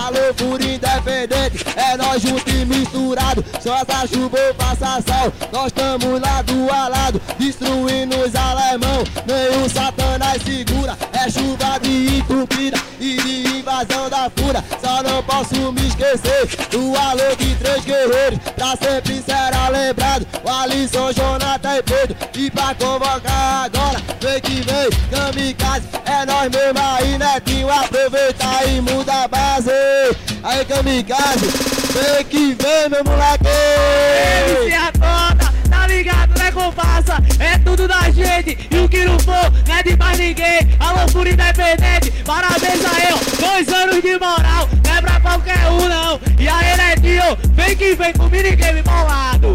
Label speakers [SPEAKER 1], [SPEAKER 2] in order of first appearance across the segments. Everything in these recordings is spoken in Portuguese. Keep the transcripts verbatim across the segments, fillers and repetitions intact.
[SPEAKER 1] Alô, Fúria Independente, é nós junto e misturado. Só essa chuva ou passa sol, nós tamo lado a lado, destruindo os alemão. Nenhum satanás segura, é chuva de entupida e de invasão da fúria. Só não posso me esquecer do alô de três guerreiros, pra sempre será lembrado o Alisson, Jonathan e Pedro. E pra convocar agora, vem que vem, Kamikaze, é nós mesmo aí, Netinho, aproveita e muda a base. Aí, Kamikaze, vem que vem, meu moleque.
[SPEAKER 2] M C a toda, tá ligado, né, comparsa? É tudo da gente, e o que não for, não é de mais ninguém. Alô, Fúria Independente, parabéns a eu, dois anos de moral, não é pra qualquer um não. E aí, Netinho, vem que vem com o minigame bolado.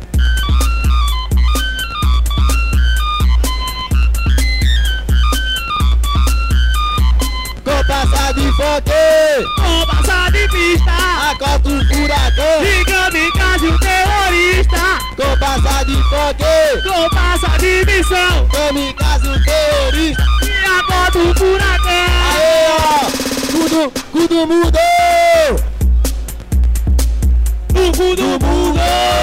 [SPEAKER 1] Compassa de funk,
[SPEAKER 2] compassa de pista,
[SPEAKER 1] acota o furacão,
[SPEAKER 2] e Kamikaze o terrorista.
[SPEAKER 1] Compassa de funk,
[SPEAKER 2] compassa de missão,
[SPEAKER 1] Kamikaze o terrorista.
[SPEAKER 2] E acota o furacão.
[SPEAKER 1] Aê, ó, tudo, tudo mudou.
[SPEAKER 2] Tudo mudou.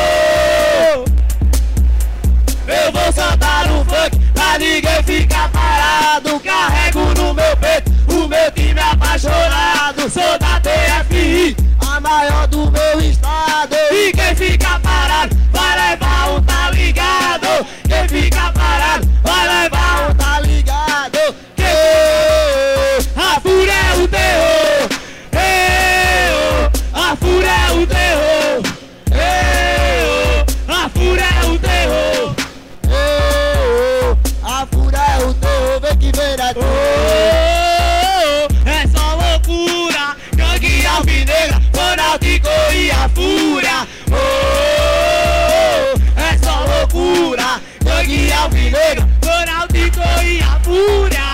[SPEAKER 1] Eu vou soltar um funk pra ninguém ficar parado. Carrego no meu peito o meu time apaixonado. Sou da T F I, a maior do meu estado. E quem fica parado vai levar um tá ligado. Quem fica parado vai levar um tá ligado. Que a fúria é o terror. Eu, a fúria é o terror. Eu, a fúria é o terror. Eu, a fúria é o terror. Vem que vem da
[SPEAKER 2] oh, é só loucura. Gangue alvinegra, fanático e a fúria.
[SPEAKER 1] Oh, é só loucura. Gangue alvinegra,
[SPEAKER 2] fanático e a fúria.